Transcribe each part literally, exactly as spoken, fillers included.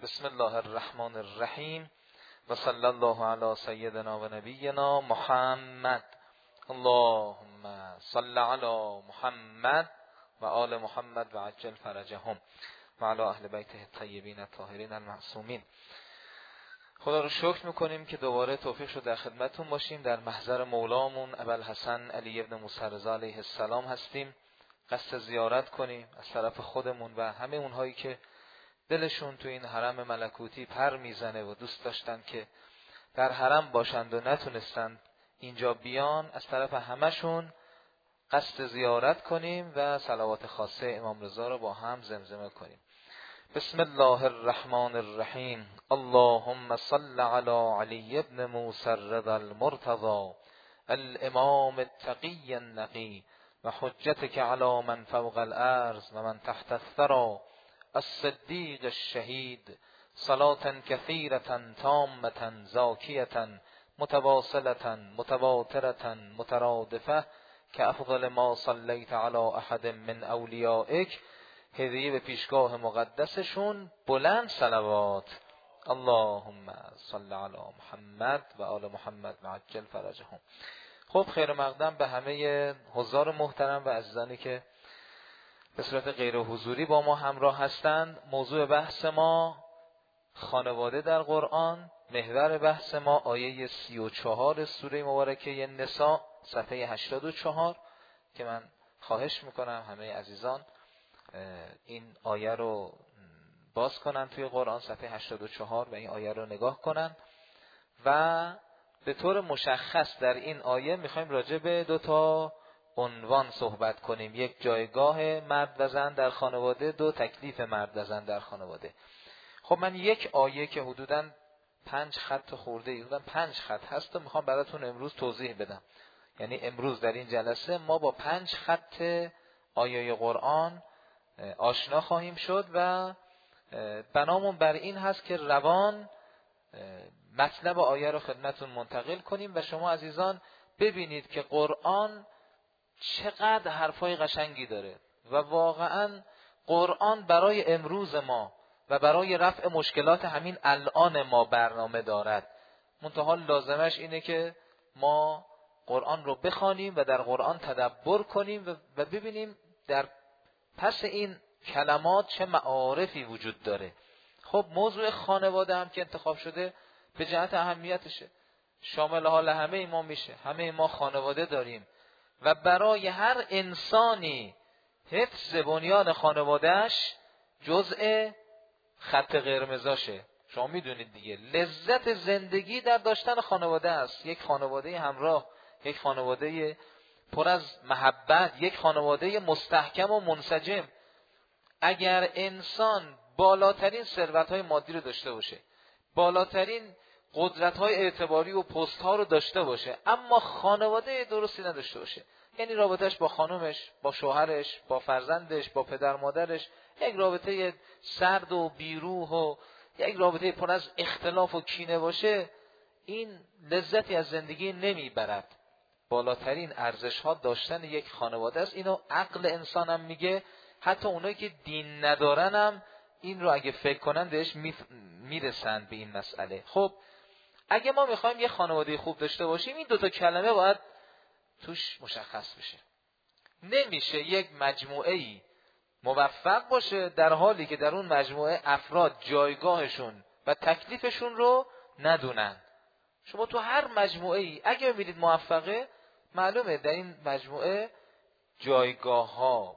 بسم الله الرحمن الرحیم و صلی الله علی سیدنا و نبینا محمد. اللهم صل علی محمد و آل محمد و عجل فرجهم و علی اهل بیته الطیبین الطاهرین المعصومین. خدا رو شکر میکنیم که دوباره توفیق شد در خدمتتون باشیم. در محضر مولامون ابوالحسن علی ابن موسی رضا علیه السلام هستیم. قصد زیارت کنیم از طرف خودمون و همه اونهایی که دلشون تو این حرم ملکوتی پر میزنه و دوست داشتن که در حرم باشند و نتونستند اینجا بیان، از طرف همشون قصد زیارت کنیم و صلوات خاصه امام رضا رو با هم زمزمه کنیم. بسم الله الرحمن الرحیم. اللهم صل علی علی ابن موسی رضا المرتضی الامام التقی النقی و حجتك علی من فوق الارض و من تحت الثری الصدیق الشهید صلاة كثيرة تامة زاكية متواصلة متواترة مترادفة كأفضل ما صليت على أحد من أوليائك. هدیه به پیشگاه مقدسشون بلند صلوات. اللهم صل علی محمد و آل محمد و عجل فرجهم. خب، خیر مقدم به همه حضار محترم و عزیزانی که به صورت غیر حضوری با ما همراه هستند. موضوع بحث ما خانواده در قرآن. محور بحث ما آیه سی و چهار سوره مبارکه نساء صفحه هشتاد و چهار که من خواهش میکنم همه عزیزان این آیه رو باز کنن توی قرآن صفحه هشتاد و چهار و این آیه رو نگاه کنن و به طور مشخص در این آیه میخوایم راجع به دو تا عنوان صحبت کنیم. یک، جایگاه مرد و زن در خانواده. دو، تکلیف مرد و زن در خانواده. خب من یک آیه که حدوداً پنج خط خورده حدوداً پنج خط هست و میخوام براتون امروز توضیح بدم. یعنی امروز در این جلسه ما با پنج خط آیه قرآن آشنا خواهیم شد و بنامون بر این هست که روان مطلب آیه رو خدمتون منتقل کنیم و شما عزیزان ببینید که قرآن چقدر حرفای قشنگی داره و واقعا قرآن برای امروز ما و برای رفع مشکلات همین الان ما برنامه دارد. منتها لازمش اینه که ما قرآن رو بخوانیم و در قرآن تدبر کنیم و ببینیم در پس این کلمات چه معارفی وجود داره. خب، موضوع خانواده هم که انتخاب شده به جهت اهمیتشه، شامل حال همه ما میشه. همه ما خانواده داریم و برای هر انسانی حفظ بنیان خانوادهش جزء خط قرمزاشه. شما میدونید دیگه، لذت زندگی در داشتن خانواده است. یک خانواده همراه، یک خانواده پر از محبت، یک خانواده مستحکم و منسجم. اگر انسان بالاترین ثروت‌های مادی رو داشته باشه، بالاترین قدرت‌های اعتباری و پست‌ها رو داشته باشه، اما خانواده درستی نداشته باشه، یعنی رابطه‌اش با خانومش، با شوهرش، با فرزندش، با پدر مادرش یک رابطه سرد و بیروح و یک رابطه پر از اختلاف و کینه باشه، این لذتی از زندگی نمیبرد. بالاترین ارزش‌ها داشتن یک خانواده است. اینو عقل انسانم میگه. حتی اونایی که دین ندارن هم این رو اگه فکر کنن بهش میرسن به این مسئله. خب، اگه ما میخوایم یه خانواده خوب داشته باشیم این دوتا کلمه باید توش مشخص بشه. نمیشه یک مجموعه‌ای موفق باشه در حالی که در اون مجموعه افراد جایگاهشون و تکلیفشون رو ندونن. شما تو هر مجموعه‌ای اگه ببینید موفقه، معلومه در این مجموعه جایگاه‌ها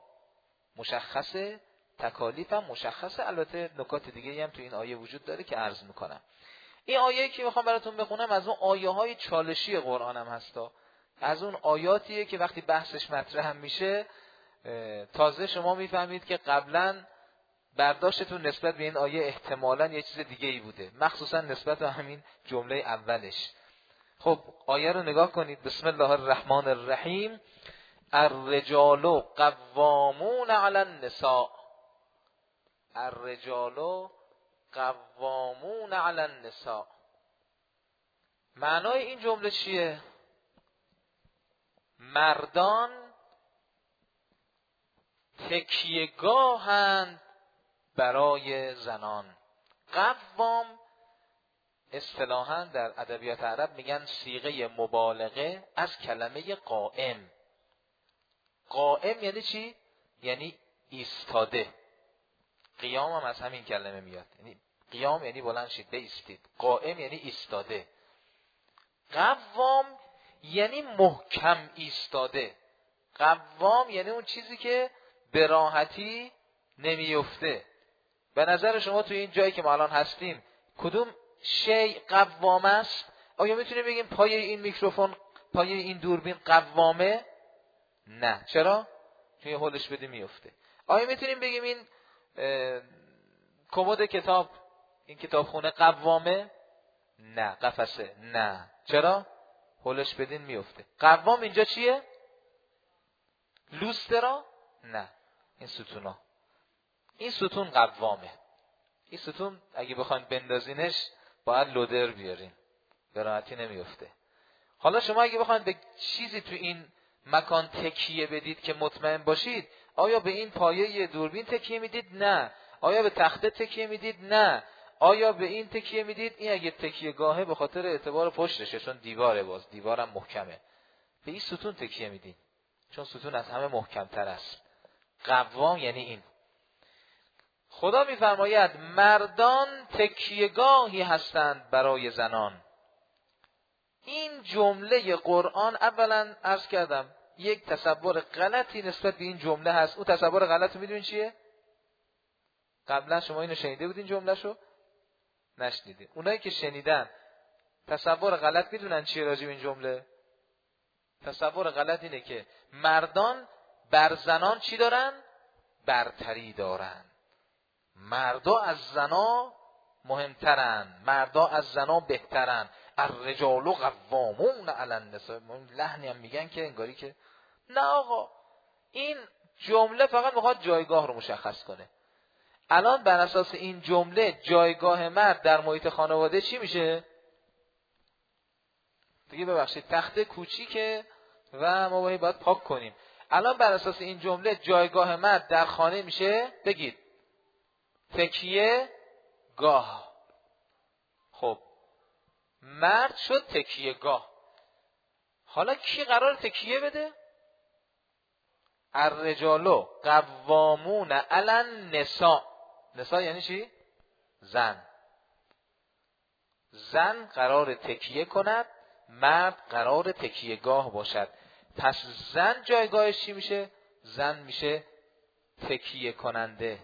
مشخصه، تکالیف هم مشخصه. البته نکات دیگه هم تو این آیه وجود داره که عرض میکنم. این آیه که میخوام براتون بخونم از اون آیه های چالشی قرآن هم هستا. از اون آیاتیه که وقتی بحثش مطرح هم میشه تازه شما میفهمید که قبلا برداشتتون نسبت به این آیه احتمالاً یه چیز دیگه ای بوده، مخصوصا نسبت به همین جمله اولش. خب، آیه رو نگاه کنید. بسم الله الرحمن الرحیم. الرجال قوامون علی النساء. الرجال قوامون علی النساء. معنای این جمله چیه؟ مردان تکیه‌گاهند برای زنان. قوام اصطلاحاً در ادبیات عرب میگن صیغه مبالغه از کلمه قائم. قائم یعنی چی؟ یعنی ایستاده. قیام هم از همین کلمه میاد. یعنی قیام یعنی بلند شید، بایستید. قائم یعنی ایستاده. قوام یعنی محکم ایستاده. قوام یعنی اون چیزی که به راحتی نمیفته. به نظر شما توی این جایی که ما الان هستیم کدوم شیء قوام است؟ آیا میتونیم بگیم پایه این میکروفون، پایه این دوربین قوامه؟ نه. چرا؟ توی هولش بدی میفته. آیا میتونیم بگیم این کمد کتاب، این کتابخونه قوامه؟ نه. قفسه؟ نه. چرا؟ هولش بدین میفته. قوام اینجا چیه؟ لوسترا؟ نه. این ستونا. این ستون قوامه. این ستون اگه بخواین بندازینش باید لودر بیارین، به راحتی نمیفته. حالا شما اگه بخواین به چیزی تو این مکان تکیه بدید که مطمئن باشید، آیا به این پایه دوربین تکیه میدید؟ نه. آیا به تخته تکیه میدید؟ نه. آیا به این تکیه میدید؟ این اگه تکیه گاهه به خاطر اعتبار پشتشه، چون دیواره، باز دیوارم محکمه. به این ستون تکیه میدید چون ستون از همه محکمتر است. قوام یعنی این. خدا میفرماید مردان تکیهگاهی هستند برای زنان. این جمله قرآن اولا عرض کردم یک تصور غلطی نسبت به این جمله هست. اون تصور غلط رو میدونین چیه؟ قبلا شما اینو شنیده بودین جمله شو؟ نشنیدین. اونایی که شنیدن تصور غلط میدونن چیه راجع به این جمله؟ تصور غلط اینه که مردان بر زنان چی دارن؟ برتری دارن. مردا از زنا مهمترن، مردا از زنا بهترن. الرجال قوامون علی النساء. لحنی هم میگن که انگاری که نه آقا، این جمله فقط میخواد جایگاه رو مشخص کنه. الان بر اساس این جمله جایگاه مرد در محیط خانواده چی میشه؟ دیگه ببخشید تخته کوچیکه و ما باید پاک کنیم. الان بر اساس این جمله جایگاه مرد در خانه میشه، بگید تکیه گاه. خب مرد شد تکیه گاه. حالا کی قرار تکیه بده؟ الرجال قوامون علی النساء. نساء یعنی چی؟ زن. زن قرار تکیه کند، مرد قرار تکیه گاه باشد. پس زن جایگاهش چی میشه؟ زن میشه تکیه کننده.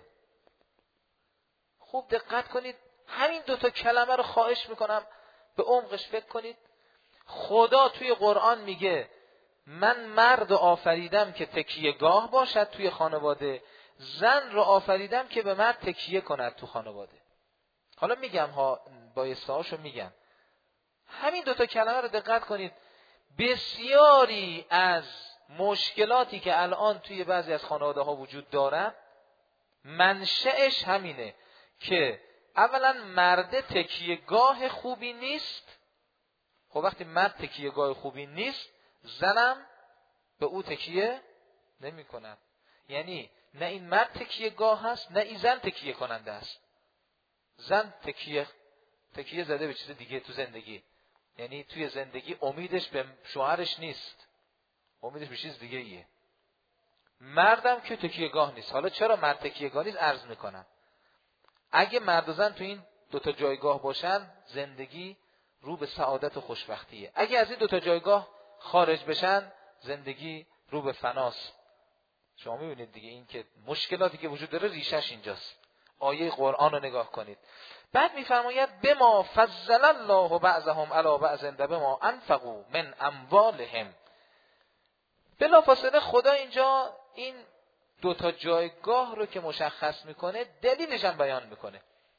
خوب دقت کنید، همین دوتا کلمه رو خواهش میکنم به عمقش فکر کنید. خدا توی قرآن میگه من مرد رو آفریدم که تکیه گاه باشد توی خانواده، زن رو آفریدم که به مرد تکیه کند تو خانواده. حالا میگم ها، بایسته هاشو میگم. همین دوتا کلمه رو دقت کنید. بسیاری از مشکلاتی که الان توی بعضی از خانواده ها وجود دارد منشأش همینه که اولا مرد تکیهگاه خوبی نیست. خب وقتی مرد تکیهگاه خوبی نیست، زنم به او تکیه نمی کند. یعنی نه این مرد تکیهگاه هست، نه این زن تکیه کننده است. زن تکیه تکیه زده به چیز دیگه تو زندگی. یعنی توی زندگی امیدش به شوهرش نیست، امیدش به چیز دیگه ایه. مردم که تکیهگاه نیست. حالا چرا مرد تکیهگاه نیست؟ عرض میکنم. اگه مرد و زن تو این دوتا جایگاه باشن، زندگی رو به سعادت و خوشبختیه. اگه از این دوتا جایگاه خارج بشن، زندگی رو به فناست. شما میبینید دیگه این که مشکلاتی که وجود داره ریشش اینجاست. آیه قرآن رو نگاه کنید. بعد میفرماید بما فضل الله بعضهم علی بعض بما انفقوا من اموالهم. بلافاصله خدا اینجا این دو تا جایگاه رو که مشخص میکنه دلیلش هم بیان میکنه.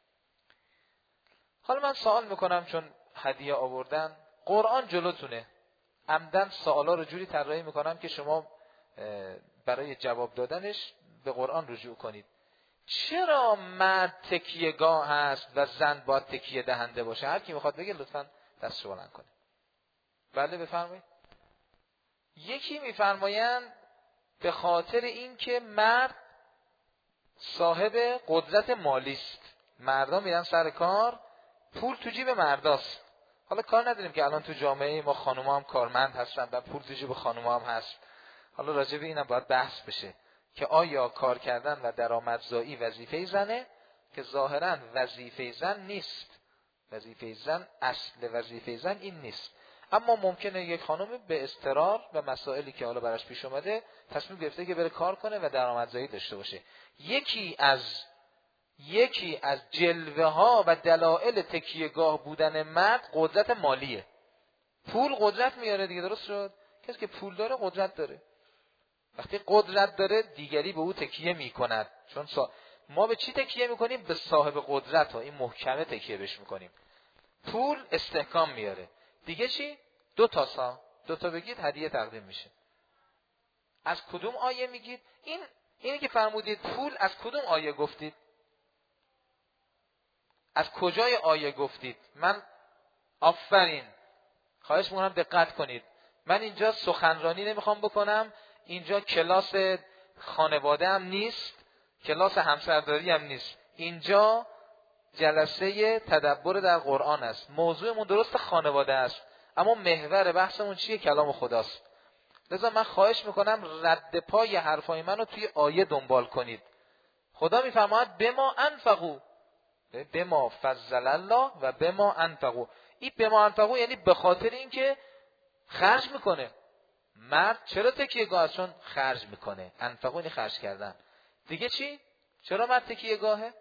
حالا من سوال میکنم، چون هدیه آوردن، قرآن جلوتونه، عمدن سوالا رو جوری طراحی میکنم که شما برای جواب دادنش به قرآن رجوع کنید. چرا مرد تکیهگاه هست و زن باید تکیه دهنده باشه؟ هر کی میخواد بگه لطفاً دستشو بلند کنه. بله بفرمایید. یکی میفرمایند به خاطر این که مرد صاحب قدرت مالی است، مردا میرن سر کار، پول تو جیب مرداست. حالا کار نداریم که الان تو جامعه ما خانوما هم کارمند هستن و پول تو جیب خانوما هم هست. حالا راجع به اینم باید بحث بشه که آیا کار کردن و درآمدزایی وظیفه زنه، که ظاهرا وظیفه زن نیست. وظیفه زن، اصل وظیفه زن این نیست. اما ممکنه یک خانم به اضطرار و مسائلی که حالا براش پیش اومده تصمیم گرفته که بره کار کنه و درآمدزایی داشته باشه. یکی از یکی از جلوه ها و دلایل تکیهگاه بودن مرد قدرت مالیه. پول قدرت میاره دیگه، درست شد؟ کسی که پول داره قدرت داره. وقتی قدرت داره دیگری به او تکیه میکند. چون سا... ما به چی تکیه میکنیم؟ به صاحب قدرت ها، این محکمه تکیه بش میکنیم. پول استحکام میاره. دیگه چی؟ دو تا سا دو تا بگید هدیه تقدیم میشه. از کدوم آیه میگید؟ این اینی که فرمودید پول از کدوم آیه گفتید؟ از کجای آیه گفتید؟ من آفرین، خواهش میکنم دقت کنید. من اینجا سخنرانی نمیخوام بکنم، اینجا کلاس خانواده هم نیست، کلاس همسرداری هم نیست، اینجا جلسه تدبر در قرآن است. موضوعمون درست خانواده است، اما محور بحثمون چیه؟ کلام خداست. لذا من خواهش میکنم رد پای حرفای منو توی آیه دنبال کنید. خدا میفرماید بما انفقوا، بما فضل الله و بما انفقوا. این بما انفقوا یعنی به خاطر اینکه خرج میکنه. مرد چرا تکیهگاه؟ چون خرج میکنه. انفقوا یعنی خرج کردن. دیگه چی؟ چرا مرد تکیهگاهه؟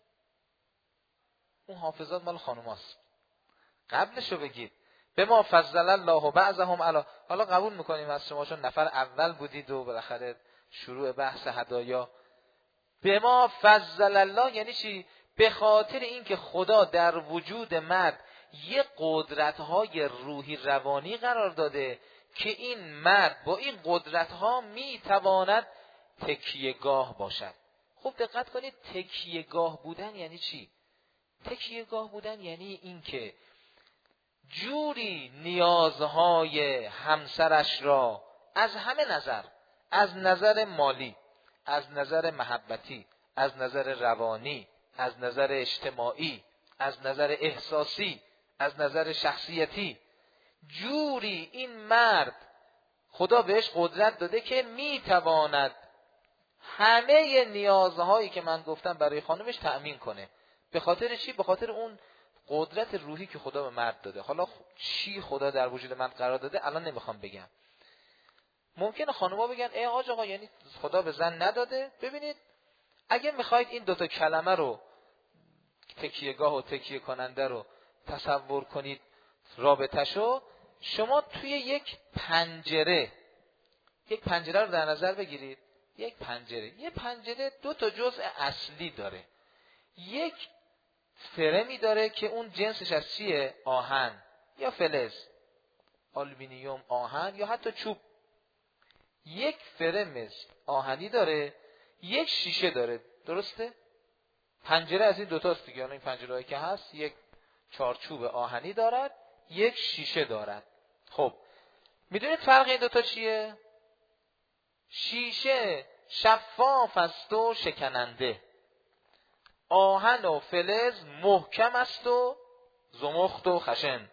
اون حافظات مال خانوماست. قبلشو بگید بما فضل الله بعضهم علی. حالا قبول میکنیم از شما چون نفر اول بودید و بالاخره شروع بحث هدایا. بما فضل الله یعنی چی؟ به خاطر اینکه خدا در وجود مرد یه قدرت‌های روحی روانی قرار داده که این مرد با این قدرت‌ها میتواند تکیهگاه باشد. خوب دقت کنید، تکیهگاه بودن یعنی چی؟ تکیهگاه بودن یعنی اینکه جوری نیازهای همسرش را از همه نظر، از نظر مالی، از نظر محبتی، از نظر روانی، از نظر اجتماعی، از نظر احساسی، از نظر شخصیتی، جوری این مرد خدا بهش قدرت داده که میتواند همه نیازهایی که من گفتم برای خانمش تأمین کنه. به خاطر چی؟ به خاطر اون قدرت روحی که خدا به مرد داده. حالا چی خدا در وجود من قرار داده الان نمیخوام بگم. ممکنه خانوما بگن ای آج آقا یعنی خدا به زن نداده؟ ببینید، اگه میخواید این دوتا کلمه رو، تکیهگاه و تکیه کننده رو تصور کنید رابطه‌شو، شما توی یک پنجره یک پنجره رو در نظر بگیرید. یک پنجره یه پنجره دو تا جزء اصلی داره. یک فرمی داره که اون جنسش از چیه؟ آهن یا فلز، آلومینیوم، آهن یا حتی چوب. یک فرم آهنی داره، یک شیشه داره. درسته؟ پنجره از این دوتاست دیگه. این پنجرهایی که هست یک چارچوب آهنی دارد، یک شیشه دارد. خب میدونید فرق این دوتا چیه؟ شیشه شفاف است و شکننده، آهن و فلز محکم است و زمخت و خشن.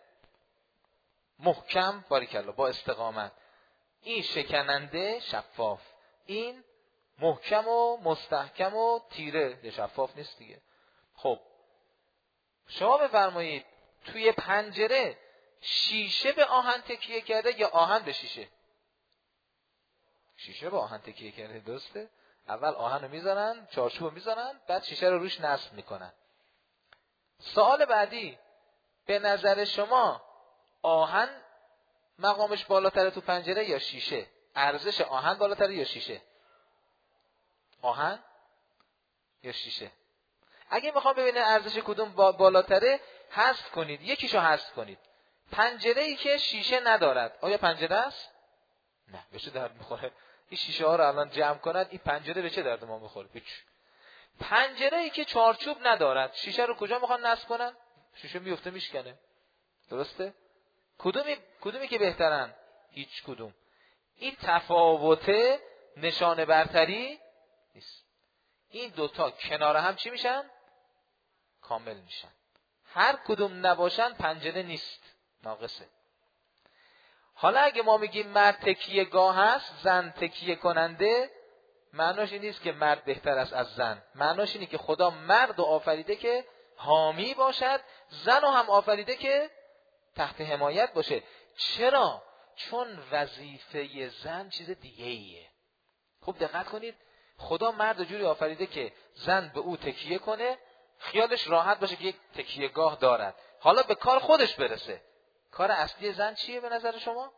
محکم باریکالله با استقامت. این شکننده شفاف، این محکم و مستحکم و تیره شفاف نیست دیگه. خب شما بفرمایید توی پنجره شیشه به آهن تکیه کرده یا آهن به شیشه؟ شیشه به آهن تکیه کرده. درسته؟ اول آهن رو میذارن، چارچوب رو میذارن، بعد شیشه رو روش نصب میکنن. سوال بعدی، به نظر شما آهن مقامش بالاتره تو پنجره یا شیشه؟ ارزش آهن بالاتره یا شیشه؟ آهن یا شیشه؟ اگه میخوام ببینه ارزش کدوم بالاتره، حذف کنید، یکیشو حذف کنید. پنجره ای که شیشه ندارد آیا پنجره است؟ نه. به چه درد میخوره؟ این شیشه ها رو الان جمع کنند، این پنجره به چه درد ما میخوره؟ هیچ. پنجره ای که چارچوب ندارد، شیشه رو کجا میخوان نصب کنن؟ شیشه میفته میشکنه. درسته؟ کدومی کدومی که بهترن؟ هیچ کدوم. این تفاوت نشانه برتری نیست. این دوتا کنار هم چی میشن؟ کامل میشن. هر کدوم نباشن پنجره نیست، ناقصه. حالا اگه ما میگیم مرد تکیه گاه هست، زن تکیه کننده، معناش این نیست که مرد بهتر است از زن. معناش اینه که خدا مرد رو آفریده که حامی باشد، زن رو هم آفریده که تحت حمایت باشه. چرا؟ چون وظیفه زن چیز دیگه ایه. خوب دقت کنید، خدا مرد جوری آفریده که زن به او تکیه کنه، خیالش راحت باشه که یک تکیه گاه دارد. حالا به کار خودش برسه. کار اصلی زن چیه به نظر شما؟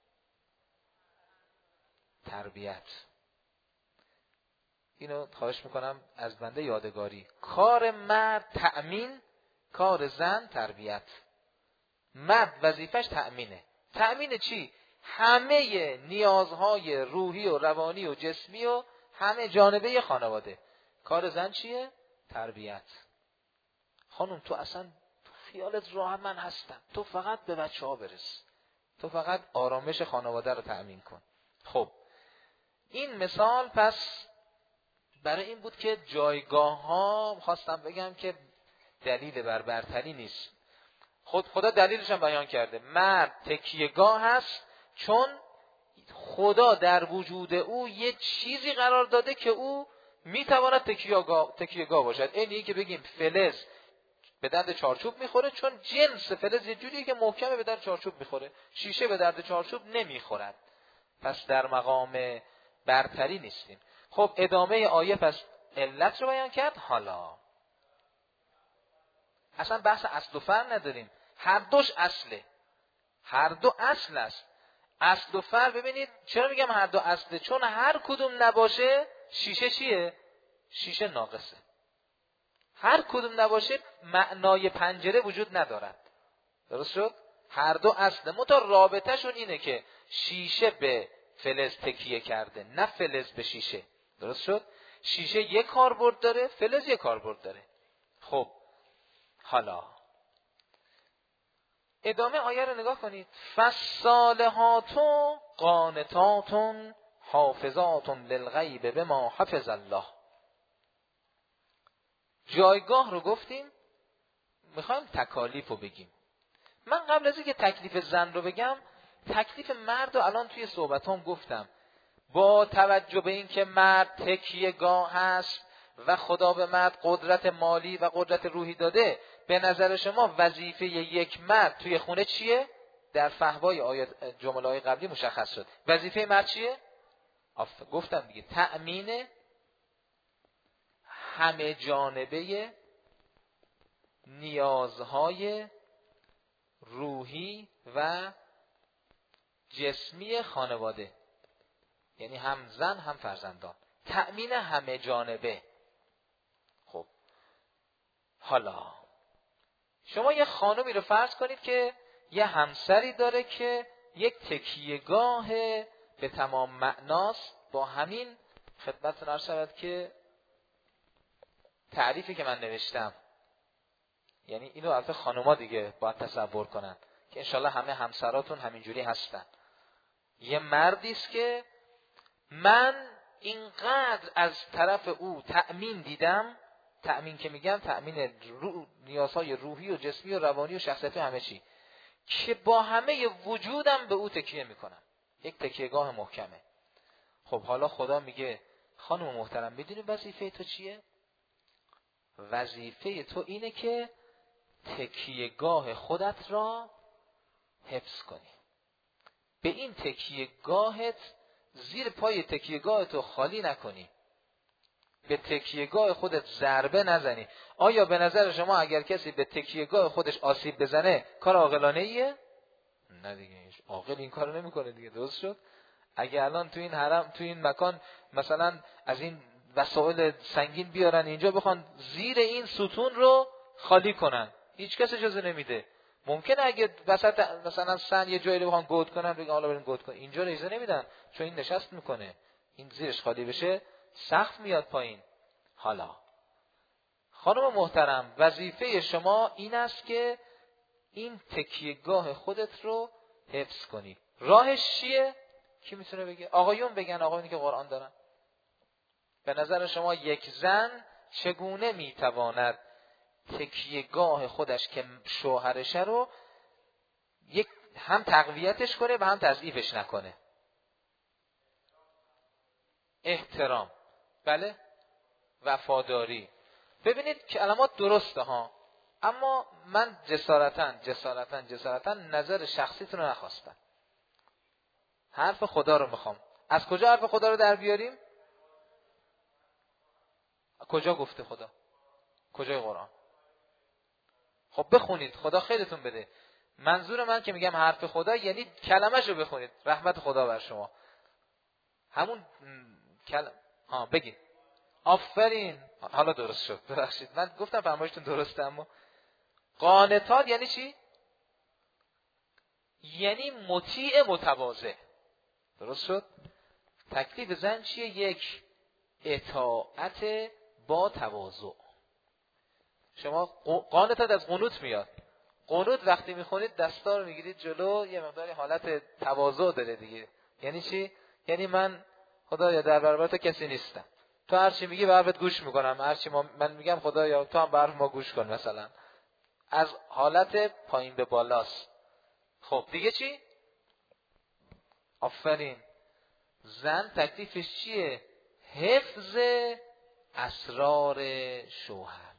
تربیت. اینو خواهش میکنم از بنده یادگاری. کار مرد تأمین، کار زن تربیت. مرد وظیفش تأمینه. تأمین چی؟ همه نیازهای روحی و روانی و جسمی و همه جانبه خانواده. کار زن چیه؟ تربیت. خانم تو اصلا خیالت راحت، من هستم، تو فقط به بچه ها برس، تو فقط آرامش خانواده رو تأمین کن. خب این مثال پس برای این بود که جایگاه ها، خواستم بگم که دلیل بر برتری نیست. خود خدا دلیلش هم بیان کرده. مرد تکیهگاه هست چون خدا در وجود او یه چیزی قرار داده که او میتواند تکیهگاه تکیهگاه باشد. اینی که بگیم فلز به درد چارچوب میخوره، چون جنس فلز یه جوریه که محکمه به درد چارچوب میخوره. شیشه به درد چارچوب نمیخورد. پس در مقام برتری نیستیم. خب ادامه آیه پس علت رو بیان کرد. حالا اصلا بحث اصل و فرع نداریم، هر دوش اصله، هر دو اصل است. اصل و فرع ببینید چرا میگم هر دو اصله؟ چون هر کدوم نباشه شیشه چیه؟ شیشه ناقصه. هر کدوم نباشه معنای پنجره وجود ندارد. درست شد؟ هر دو اصله، منتها رابطه شون اینه که شیشه به فلز تکیه کرده، نه فلز به شیشه. درست شد؟ شیشه یک کاربرد داره، فلز یک کاربرد داره. خب حالا ادامه آیه رو نگاه کنید. فالصالحات قانتات حافظات للغیب بما حفظ الله. جایگاه رو گفتیم، میخوایم تکالیف رو بگیم. من قبل از اینکه تکلیف زن رو بگم، تکلیف مرد رو الان توی صحبتام گفتم. با توجه به این که مرد تکیه گاه هست و خدا به مرد قدرت مالی و قدرت روحی داده، به نظر شما وظیفه یک مرد توی خونه چیه؟ در فحوای آیات جمله قبلی مشخص شد. وظیفه مرد چیه؟ آف گفتم دیگه، تأمین همه جانبه نیازهای روحی و جسمی خانواده، یعنی هم زن هم فرزندان، تأمین همه جانبه. خب حالا شما یه خانمی رو فرض کنید که یه همسری داره که یک تکیهگاه به تمام معناست. با همین خدمتتون عرض شود که تعریفی که من نوشتم، یعنی اینو البته خانوما دیگه باید تصور کنن که انشالله همه همسراتون همینجوری هستن. یه مردی است که من اینقدر از طرف او تأمین دیدم، تأمین که میگم تأمین رو... نیازهای روحی و جسمی و روانی و شخصیتی و همه چی، که با همه وجودم به او تکیه میکنم. یک تکیهگاه محکمه. خب حالا خدا میگه خانم محترم میدونی وظیفه تو چیه؟ وظیفه تو اینه که تکیهگاه خودت را حفظ کنی. به این تکیهگاهت، زیر پای تکیهگاه تو خالی نکنی، به تکیهگاه خودت ضربه نزنی. آیا به نظر شما اگر کسی به تکیهگاه خودش آسیب بزنه کار عاقلانه ایه؟ نه دیگه، عاقل این کارو نمیکنه دیگه. درست شد؟ اگه الان تو این حرم، تو این مکان مثلا از این وسایل سنگین بیارن اینجا بخوان زیر این ستون رو خالی کنن، هیچ کس اجازه نمیده. ممکنه اگه وسط مثلا سن یه جایی رو بخوان گود کنن بگن حالا بریم گود کن، اینجا رو اجازه نمیدن چون این نشست میکنه، این زیرش خالی بشه سقف میاد پایین. حالا خانم محترم وظیفه شما این است که این تکیهگاه خودت رو حفظ کنی. راهش چیه؟ کی میتونه بگه؟ آقایون بگن، آقایونی که قرآن دارن. به نظر شما یک زن چگونه میتواند تکیهگاه خودش که شوهرشه رو یک هم تقویتش کنه و هم تضعیفش نکنه. احترام، بله، وفاداری. ببینید کلمات درسته ها، اما من جسارتاً جسارتاً جسارتاً نظر شخصیتون رو نخواستم. حرف خدا رو میخوام. از کجا حرف خدا رو در بیاریم؟ کجا گفته خدا؟ کجای قرآن؟ خب بخونید، خدا خیرتون بده. منظور من که میگم حرف خدا یعنی کلمه‌شو بخونید، رحمت خدا بر شما. همون کلم ها بگید. آفرین، حالا درست شد. ببخشید من گفتم فرمایشتون درسته، اما قانتات یعنی چی؟ یعنی مطیع متواضع. درست شد؟ تکلیف زن چیه؟ یک اطاعت با تواضع. شما قانتات از قنوت میاد. قنوت وقتی میخونید دستا رو میگیرید جلو، یه مقداری حالت تواضع داره دیگه. یعنی چی؟ یعنی من خدایا در برابر تو کسی نیستم، تو هر چی میگی به حرفت گوش میکنم، هر چی من میگم خدایا تو هم به حرف ما گوش کن. مثلا از حالت پایین به بالاست. خب دیگه چی؟ آفرین. زن تکلیفش چیه؟ حفظ اسرار شوهر.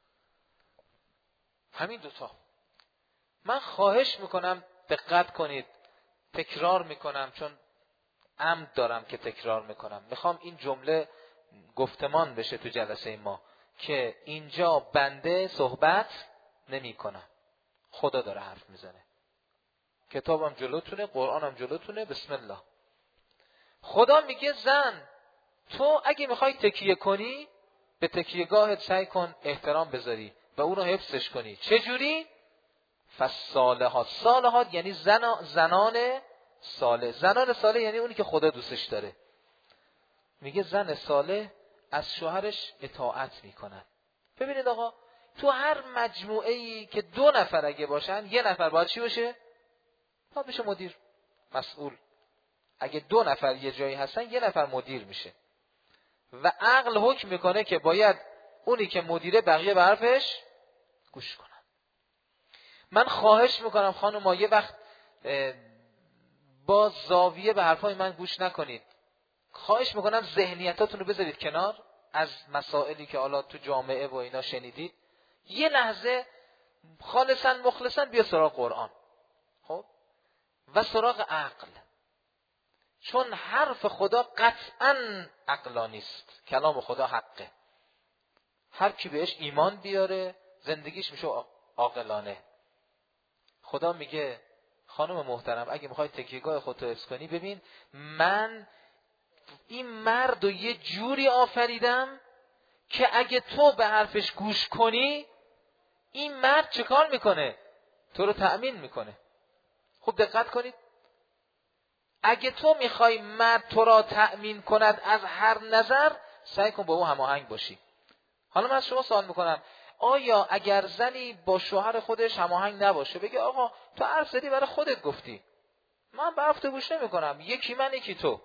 همین دوتا. من خواهش میکنم دقت کنید، تکرار میکنم چون عمد دارم که تکرار میکنم. میخوام این جمله گفتمان بشه تو جلسه ما که اینجا بنده صحبت نمی کنم، خدا داره حرف میزنه. کتابم جلوتونه، قرآنم جلوتونه، بسم الله. خدا میگه زن تو اگه میخوای تکیه کنی به تکیهگاهت سعی کن احترام بذاری و اون رو حفظش کنی. چجوری؟ فالصالحات. صالحات یعنی زن زنان صالح. زنان صالح یعنی اونی که خدا دوستش داره. میگه زن صالح از شوهرش اطاعت میکنن. ببینید آقا، تو هر مجموعه ای که دو نفر اگه باشن، یه نفر باید چی باشه؟ باید بشه مدیر، مسئول. اگه دو نفر یه جایی هستن، یه نفر مدیر میشه. و عقل حکم میکنه که باید اونی که مدیره بقیه به حرفش گوش کنن. من خواهش میکنم خانوما یه وقت با زاویه به حرفای من گوش نکنید. خواهش میکنم ذهنیتاتون رو بذارید کنار از مسائلی که حالا تو جامعه و اینا شنیدید. یه لحظه خالصا مخلصا بیا سراغ قرآن، خب، و سراغ عقل. چون حرف خدا قطعاً عقلانی است. کلام خدا حقه. هر کی بهش ایمان بیاره زندگیش میشه عاقلانه. خدا میگه خانم محترم اگه میخوای تکیهگاه خودت رو حفظ کنی، ببین من این مرد رو یه جوری آفریدم که اگه تو به حرفش گوش کنی این مرد چه کار میکنه؟ تو رو تأمین میکنه. خوب دقت کنید. اگه تو میخوای مرد تو را تأمین کند از هر نظر، سعی کن با او هماهنگ باشی. حالا من از شما سوال میکنم، آیا اگر زنی با شوهر خودش هماهنگ نباشه، بگه آقا تو حرف زدی برای خودت گفتی، من به حرفت گوش نمیکنم، یکی من یکی تو.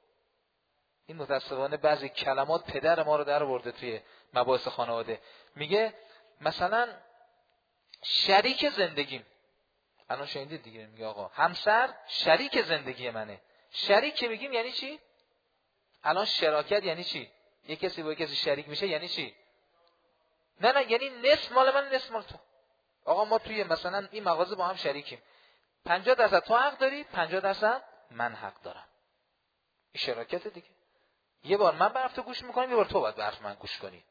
این متاسفانه بعضی کلمات پدر ما رو در آورده توی مباحث خانواده. میگه مثلا شریک زندگیم، الان شنیدید دیگه، میگه آقا همسر شریک زندگی منه. شریک که میگیم یعنی چی؟ الان شراکت یعنی چی؟ یک کسی با یک کسی شریک میشه یعنی چی؟ نه نه یعنی نصف مال من نصف مال تو. آقا ما توی مثلا این مغازه با هم شریکیم، پنجاه درصد تو حق داری، پنجاه درصد من حق دارم. این شراکت دیگه. یه بار من به حرف تو گوش میکنم، یه بار تو باید به حرف من گوش کنی.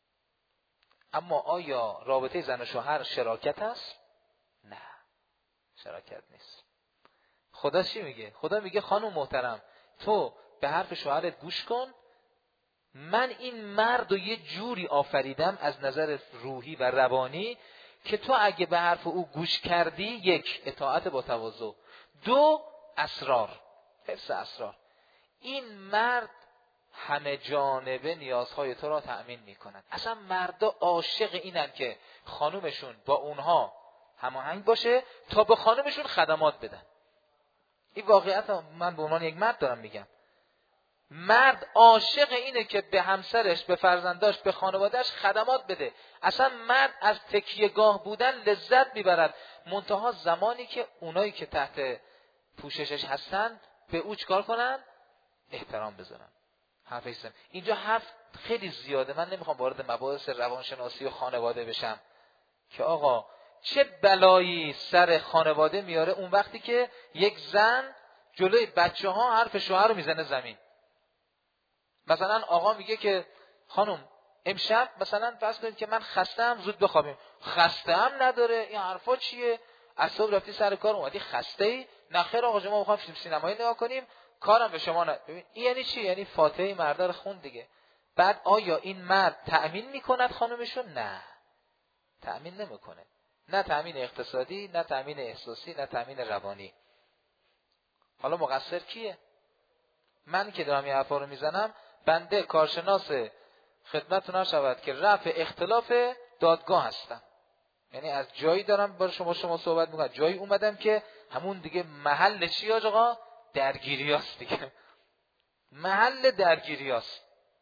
اما آیا رابطه زن و شوهر شراکت هست؟ نه، شراکت نیست. خدا چی میگه؟ خدا میگه خانم محترم تو به حرف شوهرت گوش کن، من این مرد رو یه جوری آفریدم از نظر روحی و روانی که تو اگه به حرف او گوش کردی، یک اطاعت با تواضع، دو اسرار، حفظ اسرار. این مرد همه جانبه نیازهای تو را تأمین میکنن. اصلا مردا عاشق اینن که خانومشون با اونها هماهنگ باشه تا به خانومشون خدمات بدن. این واقعیت من به عنوان یک مرد دارم میگم. مرد عاشق اینه که به همسرش، به فرزنداش، به خانوادهش خدمات بده. اصلا مرد از تکیهگاه بودن لذت میبرد، منتها زمانی که اونایی که تحت پوششش هستن به او چکار کنن؟ احترام بذارن. حرف ایستم. اینجا حرف خیلی زیاده، من نمیخوام وارد مباحث روانشناسی و خانواده بشم که آقا چه بلایی سر خانواده میاره اون وقتی که یک زن جلوی بچه ها حرف شوهر رو میزنه زمین. مثلا آقا میگه که خانم امشب مثلا فرض کنید که من خستم، زود بخوابیم. خسته هم نداره، این حرفا چیه؟ از صبح رفتی سر کار اومدی خسته ای؟ نه خیر آقا جون، ما میخوایم فیلم سینمایی نگاه کنیم، کارم به شما نه. ببین این یعنی چی؟ یعنی فاتحه مردا رو خون دیگه. بعد آیا این مرد تأمین میکند خانمشو؟ نه، تأمین نمیکنه. نه تأمین اقتصادی، نه تأمین احساسی، نه تأمین روانی. حالا مقصر کیه؟ من که دارم این حرفا رو میزنم، بنده کارشناس خدمتتون شود که رفع اختلاف دادگاه هستم. یعنی از جایی دارم با شما شما صحبت میکنم، جایی اومدم که همون دیگه محل چی آقا؟ درگیریاست دیگه. محل درگیریاست.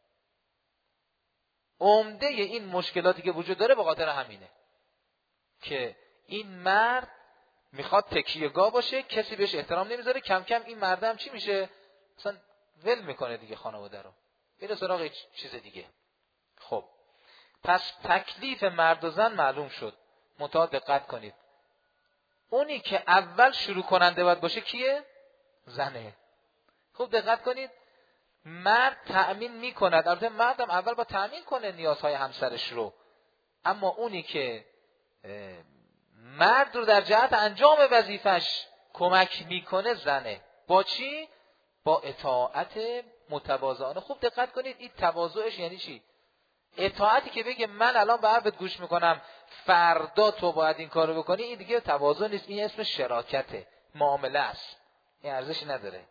عمده این مشکلاتی که وجود داره به خاطر همینه که این مرد میخواد تکیهگاه باشه، کسی بهش احترام نمیذاره، کم کم این مردم چی میشه؟ مثلا ول میکنه دیگه خانواده رو، میره سراغ چیز دیگه. خب پس تکلیف مرد و زن معلوم شد. منتها دقت کنید، اونی که اول شروع کننده باید باشه کیه؟ زنه. خوب دقت کنید، مرد تأمین میکند، البته مردم اول با تأمین کنه نیازهای همسرش رو، اما اونی که مرد رو در جهت انجام وظیفش کمک میکنه زنه. با چی؟ با اطاعت متواضعانه. خوب دقت کنید، این تواضعش یعنی چی؟ اطاعتی که بگه من الان به حرفت گوش میکنم، فردا تو باید این کارو بکنی، این دیگه تواضع نیست، این اسم شراکته، معامله است، این ارزشی نداره.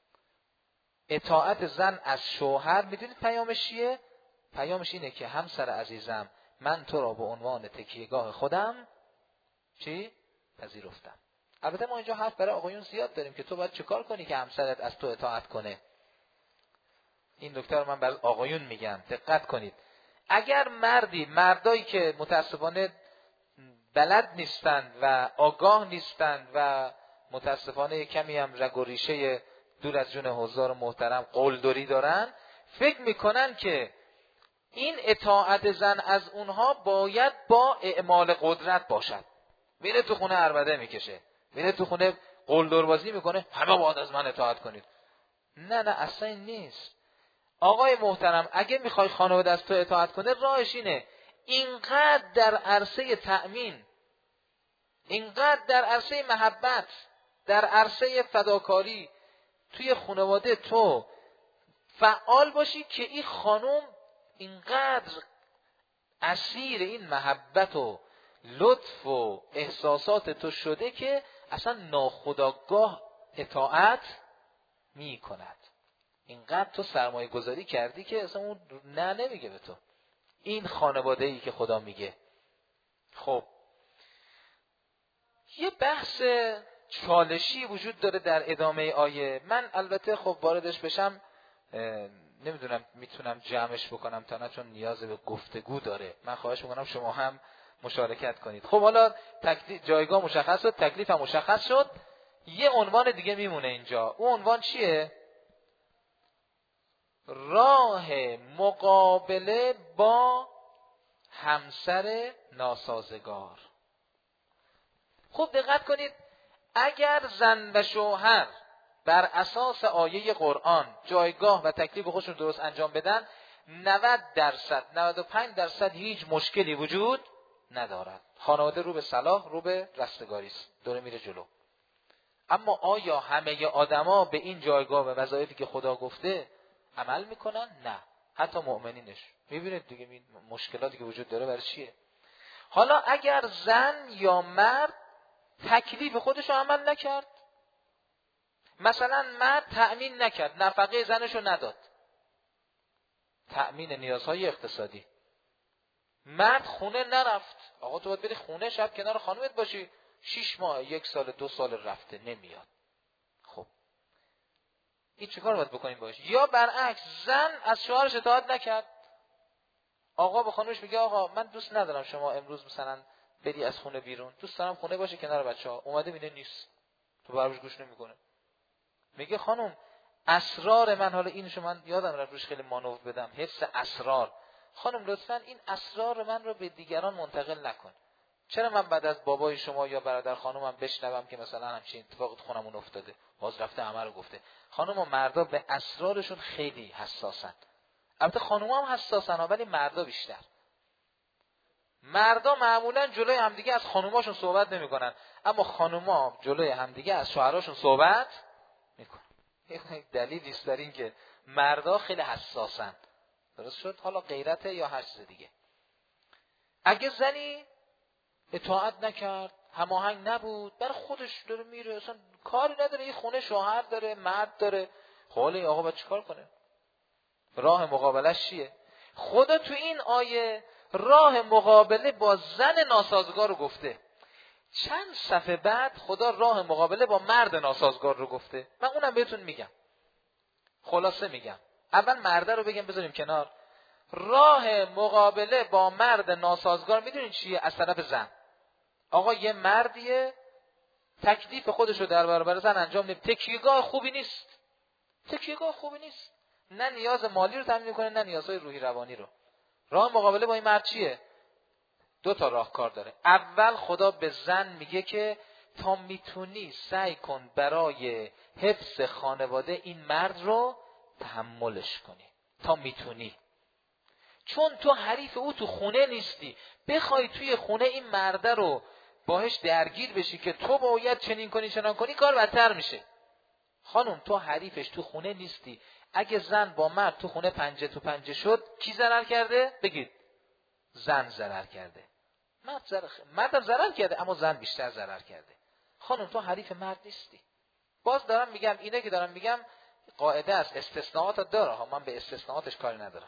اطاعت زن از شوهر میدونید پیامش چیه؟ پیامش اینه که همسر عزیزم، من تو را به عنوان تکیهگاه خودم چی؟ پذیرفتم. البته ما اینجا حرف برای آقایون زیاد داریم که تو باید چه کار کنی که همسرت از تو اطاعت کنه. این دکتر من برای آقایون میگم، دقت کنید. اگر مردی، مردایی که متاسفانه بلد نیستند و آگاه نیستند و متاسفانه کمی هم رگ و ریشه دور از جون حضار محترم قلدری دارن، فکر میکنن که این اطاعت زن از اونها باید با اعمال قدرت باشد. میره تو خونه عربده میکشه، میره تو خونه قلدربازی میکنه، همه باید از من اطاعت کنید. نه نه اصلا این نیست. آقای محترم، اگه میخوای خانواده از تو اطاعت کنه، راهش اینه اینقدر در عرصه تأمین، اینقدر در عرصه محبت، در عرصه فداکاری توی خانواده تو فعال باشی که این خانم اینقدر اسیر این محبت و لطف و احساسات تو شده که اصلا ناخودآگاه اطاعت می کند. اینقدر تو سرمایه گذاری کردی که اصلا اون نه نمیگه به تو. این خانواده ای که خدا میگه. خب یه بحث چالشی وجود داره در ادامه آیه. من البته خب واردش بشم نمیدونم میتونم جمعش بکنم تا نه، چون نیاز به گفتگو داره. من خواهش میکنم شما هم مشارکت کنید. خب حالا تکلیف جایگاه مشخص شد، تکلیف هم مشخص شد. یه عنوان دیگه میمونه اینجا. اون عنوان چیه؟ راه مقابله با همسر ناسازگار. خوب دقت کنید، اگر زن و شوهر بر اساس آیه قرآن جایگاه و تکلیف خودشون درست انجام بدن، نود درصد نود و پنج درصد هیچ مشکلی وجود ندارد. خانواده رو به صلاح، رو به رستگاری است، داره میره جلو. اما آیا همه آدما به این جایگاه و وظایفی که خدا گفته عمل میکنن؟ نه، حتی مؤمنینش. میبینید دیگه این مشکلاتی که وجود داره برای چیه؟ حالا اگر زن یا مرد تکلیف خودش رو عمل نکرد، مثلا مرد تأمین نکرد، نفقه زنش رو نداد، تأمین نیازهای اقتصادی، مرد خونه نرفت، آقا تو باید بری خونه شب کنار خانومت باشی، شیش ماه یک سال دو سال رفته نمیاد. خب این چیکار باید بکنیم باش؟ یا برعکس زن از شوهرش اطاعت نکرد، آقا به خانمش میگه آقا من دوست ندارم شما امروز مثلا بری از خونه بیرون، دوست دارم خونه باشه کنار بچه‌ها. اومده میده نیست، تو برامش گوش نمیکنه. میگه خانم اسرار من، حالا اینشو من یادم رفت روش خیلی مانور بدم، حفظ اسرار. خانم لطفاً این اسرار من رو به دیگران منتقل نکن. چرا من بعد از بابای شما یا برادر خانومم بشنوم که مثلا همچین اتفاقی تو خونمون افتاده، باز رفته همه رو گفته. خانم و مردا به اسرارشون خیلی حساسن. البته خانوما هم حساسن ولی مردا بیشتر. مردا معمولا جلوی همدیگه از خانوماشون صحبت نمیکنن، اما خانوما جلوی همدیگه از شوهراشون صحبت میکنن. یک دلیلی است بر این که مردا خیلی حساسن. درست شد؟ حالا غیرت یا هر چیز دیگه. اگه زنی اطاعت نکرد، هماهنگ نبود، بر خودش داره میره، اصلا کاری نداره، یه خونه شوهر داره، مرد داره، حالا آقا باید چیکار کنه؟ راه مقابلش چیه؟ خدا تو این آیه راه مقابله با زن ناسازگار رو گفته. چند صفحه بعد خدا راه مقابله با مرد ناسازگار رو گفته. من اونم بهتون میگم، خلاصه میگم. اول مرده رو بگم بذاریم کنار. راه مقابله با مرد ناسازگار میدونین چیه؟ از طرف زن. آقا یه مردیه تکلیف خودش رو در برابر زن انجام نمیده، تکیهگاه خوبی نیست، تکیهگاه خوبی نیست، نه نیاز مالی رو تامین میکنه نه نیازهای روحی روانی رو. راه مقابله با این مرد چیه؟ دو تا راهکار داره. اول خدا به زن میگه که تا میتونی سعی کن برای حفظ خانواده این مرد رو تحملش کنی، تا میتونی. چون تو حریف او تو خونه نیستی، بخوای توی خونه این مرده رو باهاش درگیر بشی که تو باید چنین کنی چنان کنی، کار بدتر میشه. خانم تو حریفش تو خونه نیستی. اگه زن با مرد تو خونه پنجه تو پنجه شد، کی ضرر کرده؟ بگید. زن ضرر کرده. مرد ضرر مردم ضرر کرده اما زن بیشتر ضرر کرده. خانم تو حریف مرد نیستی. باز دارم میگم، اینه که دارم میگم قاعده است، استثناءات داره ها، من به استثناءاتش کاری ندارم.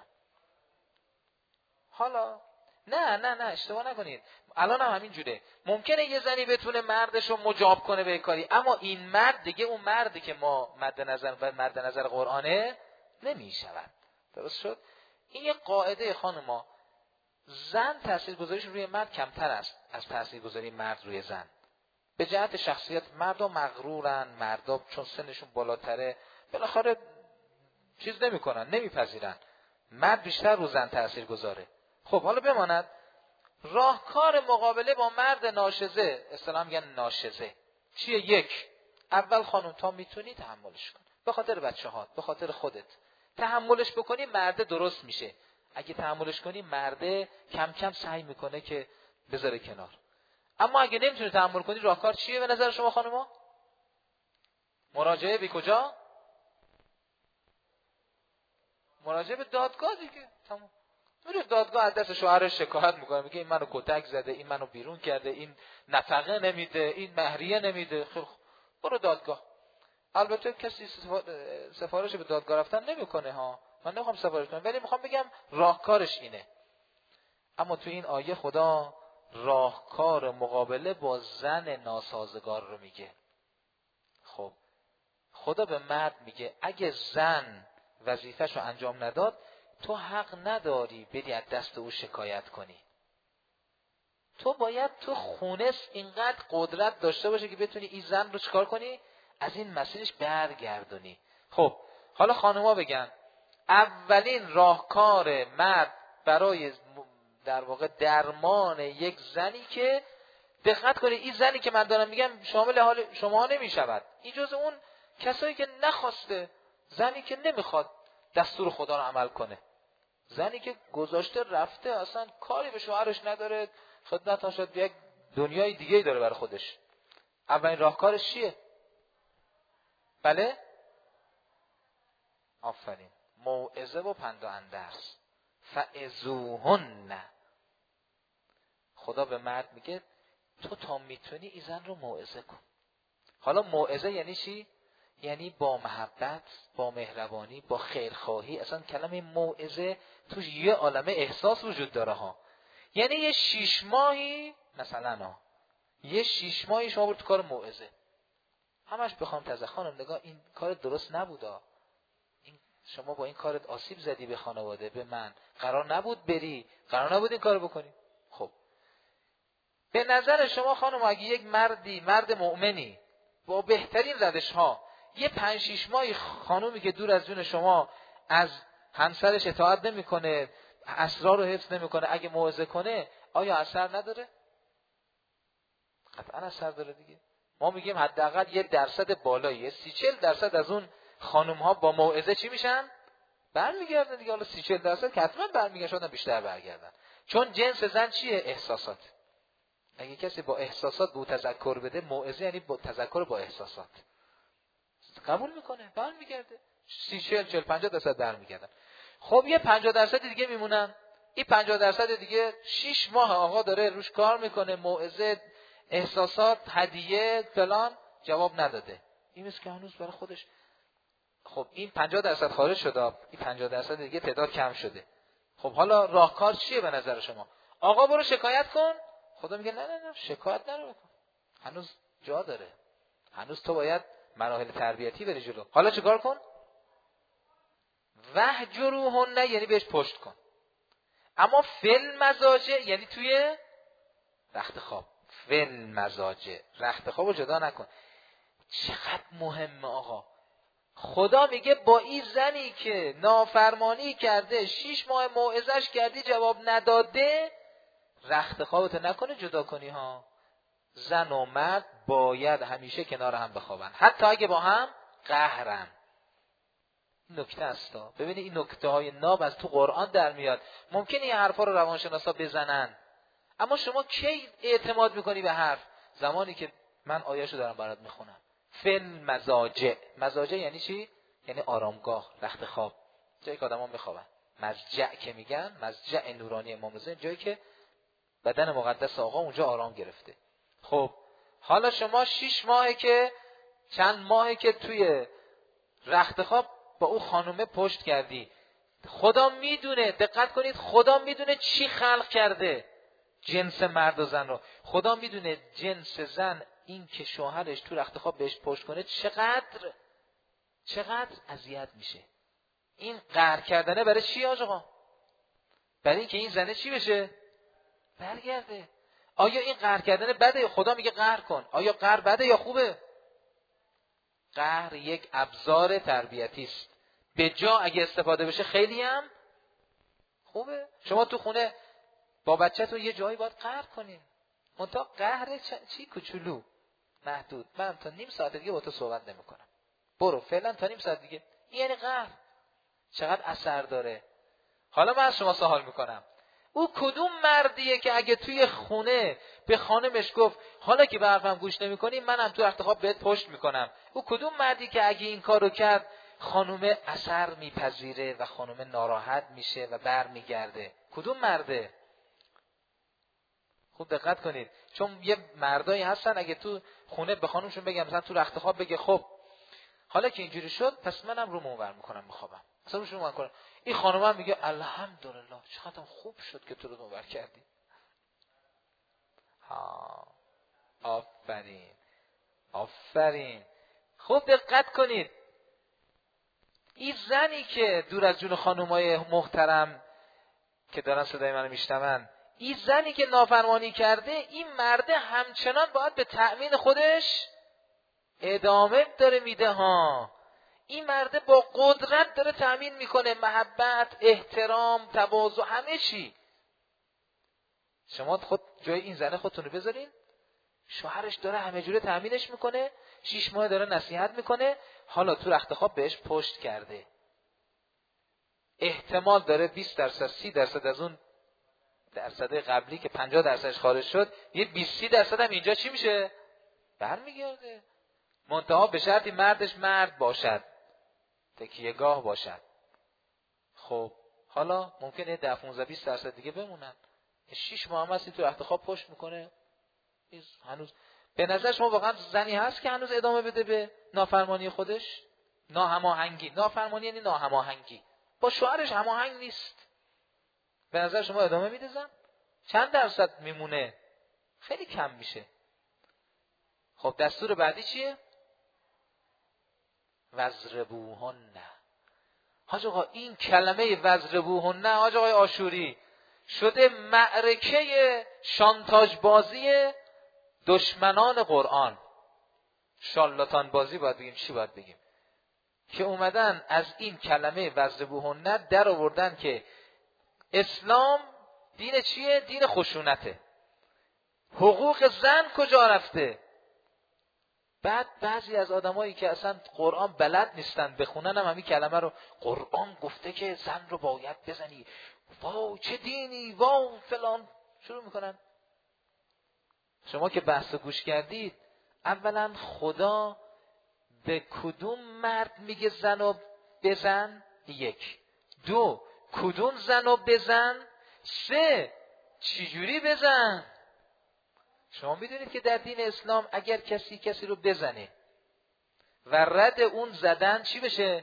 حالا نه نه نه اشتباه نکنید، الان هم همین جوره. ممکنه یه زنی بتونه مردش رو مجاب کنه به کاری، اما این مرد دیگه اون مردی که ما مد نظر و مد نظر قرآنه نمیشود. درست شد؟ این یه قاعده خانما. زن تاثیرگذاریش روی مرد کمتر است از تاثیرگذاری مرد روی زن. به جهت شخصیت مردا مغرورن، مردا چون سنشون بالاتره بالاخره چیز نمیکنن، نمیپذیرن. مرد بیشتر رو زن تاثیرگذاره. خب حالا بماند راهکار مقابله با مرد ناشزه، اصطلاحاً میگن ناشزه چیه؟ یک، اول خانم تا میتونی تحملش کن، به خاطر بچه‌هات، به خاطر خودت. تحملش بکنی مرده درست میشه. اگه تحملش کنی مرده کم کم سعی میکنه که بذاره کنار. اما اگه نمیتونی تحمل کنی، راهکار چیه به نظر شما خانوما؟ مراجعه به کجا؟ مراجعه به دادگاه دیگه. تمام. میره دادگاه، از دست شوهرش شکایت میکنه، میگه این منو کتک زده، این منو بیرون کرده، این نفقه نمیده، این مهریه نمیده. خب برو دادگاه. البته کسی سفارش به دادگاه رفتن نمیکنه ها، من نمیخوام سفارش کنم، ولی میخوام بگم راهکارش اینه. اما تو این آیه خدا راهکار مقابله با زن ناسازگار رو میگه. خب خدا به مرد میگه اگه زن وظیفه‌شو انجام نداد، تو حق نداری بری از دست او شکایت کنی. تو باید تو خونه اینقدر قدرت داشته باشه که بتونی این زن رو چکار کنی؟ از این مسیرش برگردونی. خب حالا خانوما بگن اولین راهکار مرد برای در واقع درمان یک زنی که دقت کنید، این زنی که من دارم میگم شامل حال شما نمیشود، این جز اون کسایی که نخواسته، زنی که نمیخواد دستور خدا رو عمل کنه، زنی که گذاشته رفته اصلا کاری به شوهرش نداره، خدمت شد یک دنیای دیگه‌ای داره برای خودش. اولین راهکارش چیه؟ بله؟ آفرین، موعظه و پند و اندرس. فعظوهن. خدا به مرد میگه تو تا میتونی این زن رو موعظه کن. حالا موعظه یعنی چی؟ یعنی با محبت، با مهربانی، با خیرخواهی. اصلا کلمه موعظه توش یه عالمه احساس وجود داره ها. یعنی یه شیش ماهی مثلا ها یه شیش ماهی شما برو تو کار موعظه، همش بخوام تازه خانم نگاه این کار درست نبودا، شما با این کارت آسیب زدی به خانواده، به من قرار نبود بری، قرار نبود این کارو بکنی. خب به نظر شما خانم اگه یک مردی، مرد مؤمنی با بهترین روش ها یه پنج شیش ماهی خانومی که دور از جون شما از همسرش اطاعت نمیکنه، اسرار رو حفظ نمیکنه، اگه موعظه کنه آیا اثر نداره؟ قطعا اثر داره دیگه. ما میگیم حداقل یه درصد بالایی، سی چهل درصد از اون خانم ها با موعظه چی میشن؟ برمیگردن دیگه. حالا سی چهل درصد که حتما برمیگردن، شاید بیشتر برگردن. چون جنس زن چیه؟ احساسات. اگه کسی با احساسات به او تذکر بده، موعظه یعنی با تذکر با احساسات، قبول میکنه، برمیگرده. سی چهل چهل پنجاه درصد برمیگردن. خب یه پنجاه درصد دیگه میمونن. این پنجاه درصد دیگه شش ماه آقا داره روش کار میکنه، موعظه، احساسات، هدیه، فلان، جواب نداده. این است که هنوز برای خودش. خب این پنجاه درصد خارج شده، این پنجاه درصد دیگه تعداد کم شده. خب حالا راهکار چیه به نظر شما؟ آقا برو شکایت کن. خدا میگه نه نه نه شکایت نرو بکن، هنوز جا داره، هنوز تو باید مراحل تربیتی بری جلو. حالا چیکار کن؟ وهجروهن، یعنی بهش پشت کن. اما فل مزاجه یعنی توی رخت خواب. فل مزاجه، رخت خوابو جدا نکن. چقدر مهمه آقا. خدا میگه با این زنی که نافرمانی کرده، شیش ماه موعظش کردی جواب نداده، رخت خوابتو نکنه جدا کنی ها. زن و مرد باید همیشه کنار هم بخوابن، حتی اگه با هم قهرن. این نکته است. ببینید این نکته های ناب از تو قرآن در میاد. ممکنه این حرفا رو روانشناسا بزنن، اما شما کی اعتماد میکنی به حرف؟ زمانی که من آیه‌شو دارم برات میخونم. فل مزاجه. مزاجه یعنی چی؟ یعنی آرامگاه، رخت خواب، جایی که آدما میخوابن. مضجع که میگن، مضجع نورانی امام رضا، جایی که بدن مقدس آقا اونجا آرام گرفته. خب حالا شما شش ماهه که چند ماهه که توی رخت خواب با اون خانومه پشت کردی. خدا میدونه، دقت کنید، خدا میدونه چی خلق کرده جنس مرد و زن رو. خدا میدونه جنس زن این که شوهرش تو رخت خواب بهش پشت کنه چقدر چقدر اذیت میشه. این قهر کردنه برای چی آقا؟ برای این که این زنه چی بشه؟ برگرده. آیا این قهر کردنه بده؟ خدا میگه قهر کن. آیا قهر بده یا خوبه؟ قهر یک ابزار تربیتی است. به جا اگه استفاده بشه خیلی هم خوبه. شما تو خونه با بچه‌تون یه جایی باید قهر کنین. منتها قهر چی؟ کوچولو، محدود. من تا نیم ساعت دیگه با تو صحبت نمی‌کنم. برو فعلا تا نیم ساعت دیگه. این یعنی قهر. چقدر اثر داره. حالا من از شما سوال میکنم، او کدوم مردیه که اگه توی خونه به خانمش گفت حالا که به حرفم گوش نمی‌کنی منم تو رخت خواب بهت پشت میکنم؟ او کدوم مردی که اگه این کارو کرد خانم اثر میپذیره و خانم ناراحت میشه و بر میگرده؟ کدوم مرده؟ خوب دقت کنید، چون یه مردایی هستن اگه تو خونه به خانمشون بگم مثلا تو رخت خواب بگه خب حالا که اینجوری شد پس منم رو منور میکنم میخوابم، اصلا روشون من کنم. این خانم هم میگه الحمدلله چقدر خوب شد که تو رو منور کردی. ها آفرین آفرین. خوب دقت کنید، این زنی که دور از جون خانومای محترم که دارن صدای منو میشنون، این زنی که نافرمانی کرده، این مرده همچنان باید به تأمین خودش ادامه داره میده ها. این مرده با قدرت داره تأمین میکنه، محبت، احترام، تواضع، همه چی. شما خود جای این زنه خودتون رو بذارین، شوهرش داره همه جوره تأمینش میکنه، شیش ماه داره نصیحت میکنه، حالا تو رخت خواب بهش پشت کرده. احتمال داره بیست درصد سی درصد از اون درصد قبلی که پنجاه درصدش خارج شد، یه بیست درصد هم اینجا چی میشه؟ برمیگرده. منتها به شرطی مردش مرد باشد، تکیهگاه باشد. خب حالا ممکنه ده پانزده بیست درصد دیگه بمونن. شش ماه هم هستی تو رخت خواب پشت میکنه، هنوز به نظر شما واقعا زنی هست که هنوز ادامه بده به نافرمانی خودش؟ ناهماهنگی، نافرمانی یعنی ناهماهنگی، با شوهرش هماهنگ نیست. به نظر شما ادامه میده زن؟ چند درصد میمونه؟ خیلی کم میشه. خب دستور بعدی چیه؟ وضربوهن. حاج آقا این کلمه وضربوهن، حاج آقای آشوری، شده معرکه شانتاج بازی دشمنان قرآن. شالاتان بازی باید بگیم، چی باید بگیم؟ که اومدن از این کلمه وضربوهن در آوردن که اسلام دین چیه؟ دین خشونته. حقوق زن کجا رفته؟ بعد بعضی از آدمایی که اصلا قرآن بلد نیستن بخونن هم همین کلمه رو، قرآن گفته که زن رو باید بزنی، واو چه دینی، واو فلان، شروع میکنن. شما که بحث گوش کردید، اولا خدا به کدوم مرد میگه زن رو بزن؟ یک. دو، کدوم زن رو بزن؟ سه، چجوری بزن؟ شما میدونید که در دین اسلام اگر کسی کسی رو بزنه و رد اون زدن چی بشه؟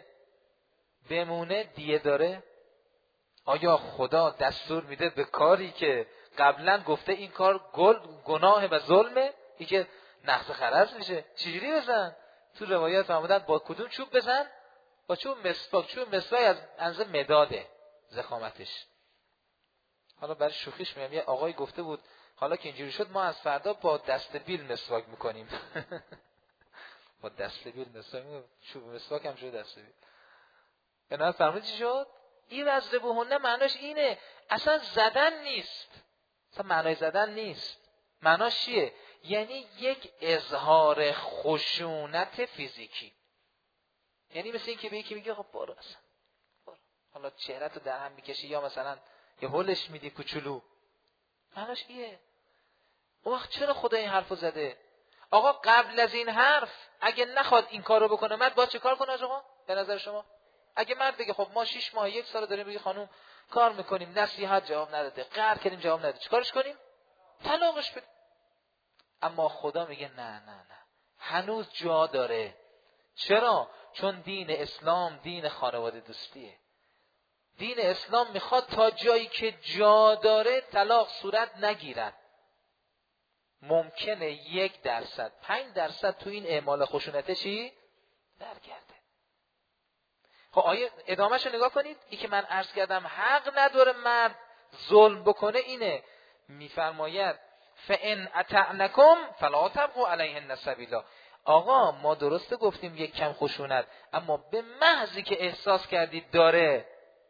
بمونه دیه داره؟ آیا خدا دستور میده به کاری که قبلا گفته این کار گل گناه و ظلمه، این که نقص خرز میشه؟ چجوری بزن؟ تو روایات آمدن با کدوم چوب بزن؟ با چوب مسواک. چوب مسواک از اندازه مداده زخامتش. حالا برای شوخیش میگم، یه آقای گفته بود حالا که اینجوری شد ما از فردا با دست بیل مسواک میکنیم. با دست بیل مسواک میکنیم، چوب مسواک هم شده دست بیل. اینا فرمودید چی شد؟ این وضربوهن معناش اینه، اصلا زدن نیست، اصلا معنای زدن نیست. معناش چیه؟ یعنی یک اظهار خشونت فیزیکی. یعنی مثل این که به یکی میگه خب برو اصلا برو. حالا چهرهتو در هم میکشی یا مثلا یه هولش میدی کوچولو. معناش ایه. اون وقت چرا خدا این حرفو زده؟ آقا قبل از این حرف اگه نخواد این کارو بکنه، مرد باید چه کار کنه آقا؟ به نظر شما اگه مرد بگه خب ما شش ماه یک سال داریم بگه خانوم کار میکنیم، نصیحت جواب نداده، قهر کردیم جواب نداده، چیکارش کنیم؟ طلاقش بدیم. اما خدا میگه نه نه نه، هنوز جا داره. چرا؟ چون دین اسلام دین خانواده دوستیه. دین اسلام میخواد تا جایی که جا داره طلاق صورت نگیرد. ممکنه یک درصد پنج درصد تو این اعمال خشونته چی؟ درگرده. خب آیه ادامهش رو نگاه کنید. این که من عرض کردم حق نداره مرد ظلم بکنه اینه. میفرماید فَإِنْ أَطَعْنَكُمْ فَلَا تَبْغُوا عَلَيْهِنَّ سَبِیلًا. آقا ما درسته گفتیم یک کم خشونت، اما به محضی که احساس کردید داره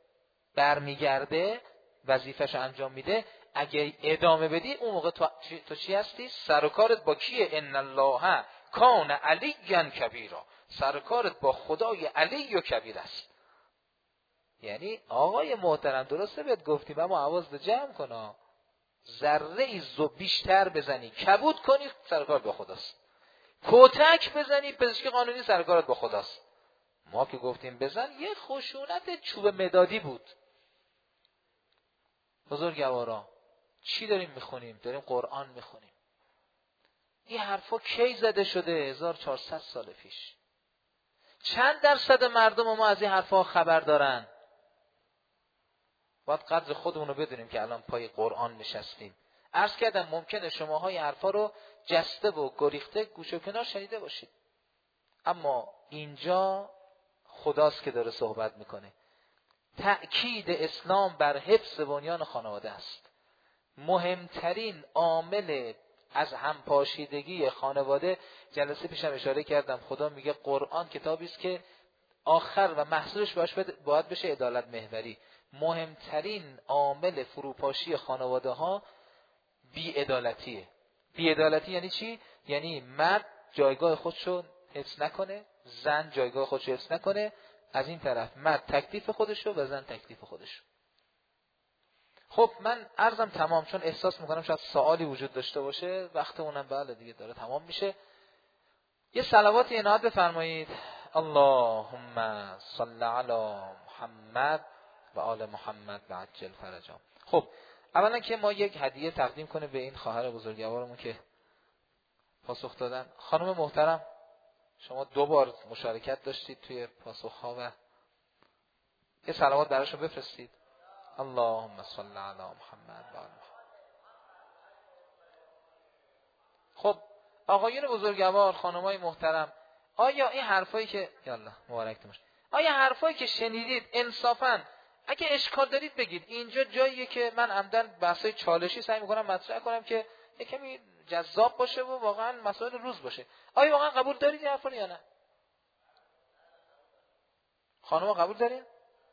برمیگرده وظیفه‌شو انجام میده، اگه ادامه بدی اون موقع تو, تو چی هستی؟ سر و کارت با کیه؟ ان الله کان علیًا کبیرا. سر و کارت با خدای علی و کبیر است. یعنی آقای محترم درسته بهت گفتیم اما حواست جمع کن، ذره ای زو بیشتر بزنی کبود کنی سر و کارت با خداست، کتک بزنی پزشکی قانونی سر و کارت با خداست. ما که گفتیم بزن یه خشونت چوب مدادی بود. بزرگوارا چی داریم میخونیم؟ داریم قرآن میخونیم. این حرفا کی زده شده؟ هزار و چهارصد سال پیش. چند درصد مردم ما از این حرفا خبر دارن؟ باید قدر خودمون رو بدونیم که الان پای قرآن نشستیم. عرض کردم ممکنه شماها این حرفا رو جسته و گریخته گوشه و کنار شنیده باشید، اما اینجا خداست که داره صحبت میکنه. تأکید اسلام بر حفظ بنیان خانواده است. مهمترین عامل از همپاشیدگی خانواده، جلسه پیشم اشاره کردم، خدا میگه قرآن کتابی است که آخر و محصولش باید بشه عدالت محوری. مهمترین عامل فروپاشی خانواده ها بی‌عدالتیه. بی‌عدالتی یعنی چی؟ یعنی مرد جایگاه خودشو حفظ نکنه، زن جایگاه خودشو حفظ نکنه، از این طرف مرد تکلیف خودشو و زن تکلیف خودشو. خب من عرضم تمام، چون احساس میکنم شاید سوالی وجود داشته باشه، وقت اونم بله دیگه داره تمام میشه. یه صلوات عنایت بفرمایید. اللهم صل علی محمد و آل محمد و عجل فرجهم. خب اولا که ما یک هدیه تقدیم کنه به این خواهر بزرگوارمون که پاسخ دادن. خانم محترم شما دو بار مشارکت داشتید توی پاسخ‌ها و یه صلوات براشون بفرستید. اللهم صل علی محمد و آل محمد. خب آقایون بزرگوار، خانمای محترم، آیا این حرفایی که یالا مبارکتون باشه، آیا حرفایی که شنیدید انصافاً اگه اشکال دارید بگید. اینجا جاییه که من عمدن بحثای چالشی سعی میکنم مطرح کنم که یه کمی جذاب باشه و واقعا مسائل روز باشه. آیا واقعا قبول دارید این حرفا یا نه؟ خانم قبول دارین؟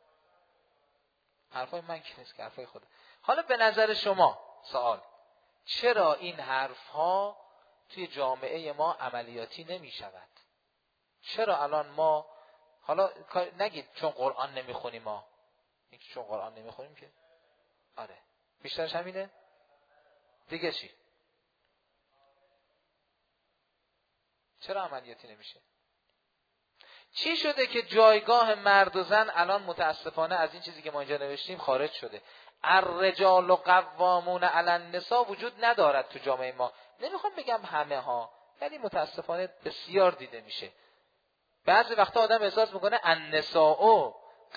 حرفای من که نیست که حرفای خود. حالا به نظر شما سوال، چرا این حرفها توی جامعه ما عملیاتی نمی شود؟ چرا الان ما، حالا نگید چون قرآن نمیخونیم، ما این چون قرآن نمیخونیم که آره بیشترش همینه دیگه. چی؟ چرا عملیاتی نمیشه؟ چی شده که جایگاه مرد و زن الان متاسفانه از این چیزی که ما اینجا نوشتیم خارج شده؟ الرجال قوامون علی النساء وجود ندارد تو جامعه ما. نمیخوام بگم همه ها، ولی متاسفانه بسیار دیده میشه. بعضی وقتا آدم احساس میکنه النساء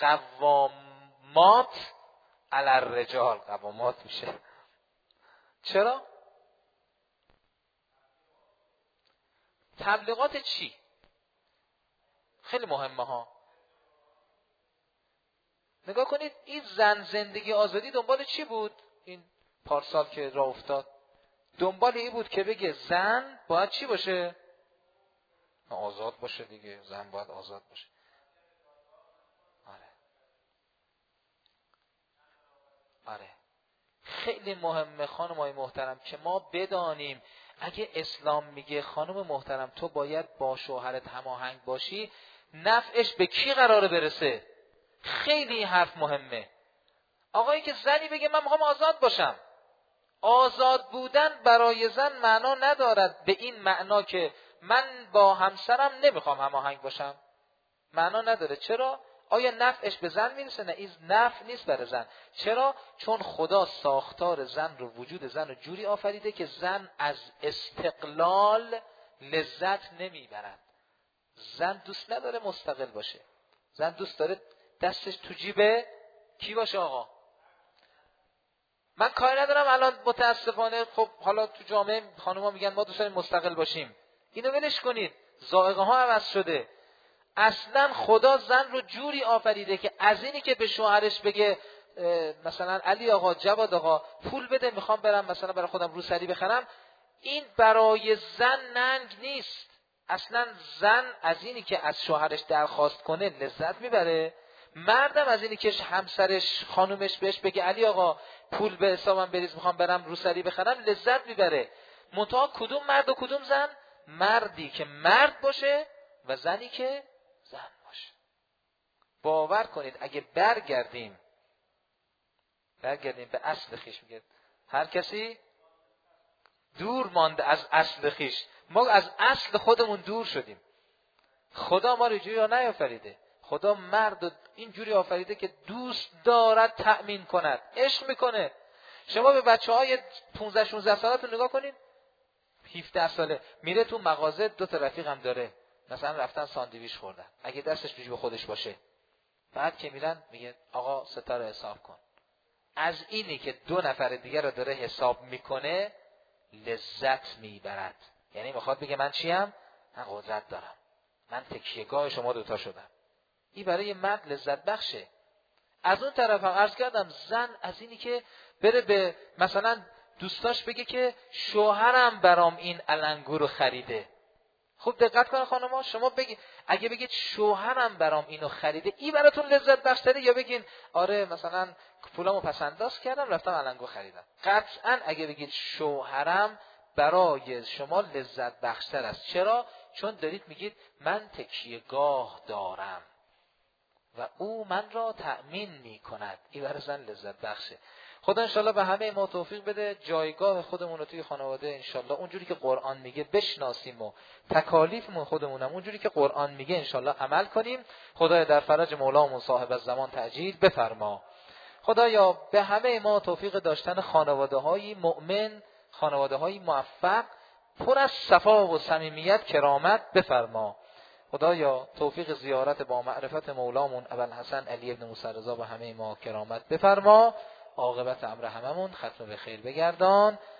قوامات علی الرجال، قوامات میشه. چرا؟ تبلیغات چی؟ خیلی مهمه ها. نگاه کنید این زن زندگی آزادی دنبال چی بود؟ این پارسال که راه افتاد دنبال این بود که بگه زن باید چی باشه؟ آزاد باشه دیگه، زن باید آزاد باشه. آره آره خیلی مهمه خانمای محترم که ما بدانیم اگه اسلام میگه خانم محترم تو باید با شوهرت هماهنگ باشی، نفعش به کی قراره برسه؟ خیلی این حرف مهمه. آقایی که زنی بگه من میخوام آزاد باشم، آزاد بودن برای زن معنا ندارد به این معنا که من با همسرم نمیخوام هماهنگ باشم، معنا نداره. چرا؟ آیا نفعش به زن میرسه؟ نه، این نفع نیست برای زن. چرا؟ چون خدا ساختار زن رو، وجود زن رو جوری آفریده که زن از استقلال لذت نمیبرد. زن دوست نداره مستقل باشه، زن دوست داره دستش تو جیب کی باشه؟ آقا من کاری ندارم الان متاسفانه خب حالا تو جامعه خانوما میگن ما دوست داریم مستقل باشیم، اینو ولش کنید، ذائقه ها عوض شده. اصلا خدا زن رو جوری آفریده که از اینی که به شوهرش بگه مثلا علی آقا، جواد آقا پول بده میخوام برم مثلا برای خودم روسری بخرم، این برای زن ننگ نیست. اصلا زن از اینی که از شوهرش درخواست کنه لذت میبره، مردم از اینی که همسرش خانومش بهش بگه علی آقا پول به حسابم بریز میخوام برم روسری بخرم لذت میبره. منتها کدوم مرد و کدوم زن؟ مردی که مرد باشه و زنی که زن باشه. باور کنید اگه برگردیم برگردیم به اصل خیش، میگه هر کسی دور مانده از اصل خیش. ما از اصل خودمون دور شدیم. خدا ما رو اینجوری نیافریده. خدا مرد اینجوری آفریده که دوست دارد تأمین کند، عشق میکنه. شما به بچه های پانزده شانزده سالتون نگاه کنید، هفده ساله میره تو مغازه، دو تا رفیق هم داره، مثلا رفتن ساندویچ خوردن، اگه دستش تو جیب خودش باشه، بعد که میرن میگه آقا ستاره حساب کن. از اینی که دو نفر دیگر رو داره حساب میکنه لذت میبرد. یعنی میخواد بگه من چیم؟ من قدرت دارم، من تکیهگاه شما دوتا شدم. این برای مرد لذت بخشه. از اون طرف هم عرض کردم زن از اینی که بره به مثلا دوستاش بگه که شوهرم برام این علنگو رو خریده. خوب دقت کن خانم‌ها، شما بگید اگه بگید شوهرم برام اینو خریده، این براتون لذت بخشه، یا بگین آره مثلا پولامو پس انداز کردم رفتم علنگو خریدم. قطعاً اگه بگید شوهرم برای شما لذت بخشتر است. چرا؟ چون دارید میگید من تکیهگاه دارم و او من را تأمین میکند. این برای زن لذت بخشه. خدا انشالله به همه ما توفیق بده جایگاه خودمون رو توی خانواده انشالله اونجوری که قرآن میگه بشناسیم و تکالیفمون خودمونم اونجوری که قرآن میگه انشالله عمل کنیم. خدایا در فرج مولامون صاحب الزمان تعجیل بفرما. خدایا به همه ما توفیق داشتن خانواده های مؤمن، خانواده های موفق، پر از صفا و صمیمیت کرامت بفرما. خدایا توفیق زیارت با معرفت مولامون ابوالحسن علی ابن موسی رضا به همه ما کرامت بفرما. عاقبت امر هممون ختم به خیر بگردان.